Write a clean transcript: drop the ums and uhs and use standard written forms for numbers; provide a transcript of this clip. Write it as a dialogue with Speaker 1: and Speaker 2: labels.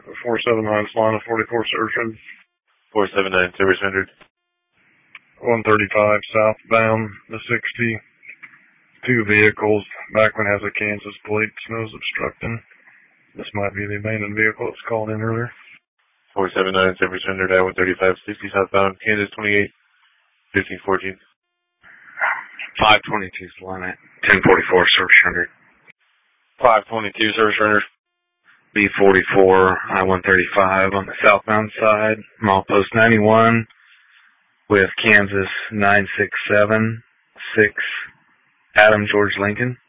Speaker 1: 479 Solana 44 searching.
Speaker 2: 479 service rendered.
Speaker 1: 135 southbound, the 60. 2 vehicles. Back one has a Kansas plate. Snow's obstructing. This might be the abandoned vehicle that's called in earlier.
Speaker 2: 479 service rendered. I-135 60 southbound, Kansas 28 1514.
Speaker 3: 522 Solana 1044 service rendered.
Speaker 2: 522 service rendered.
Speaker 3: B44 I-135 on the southbound side, milepost 91 with Kansas 9676 Adam George Lincoln.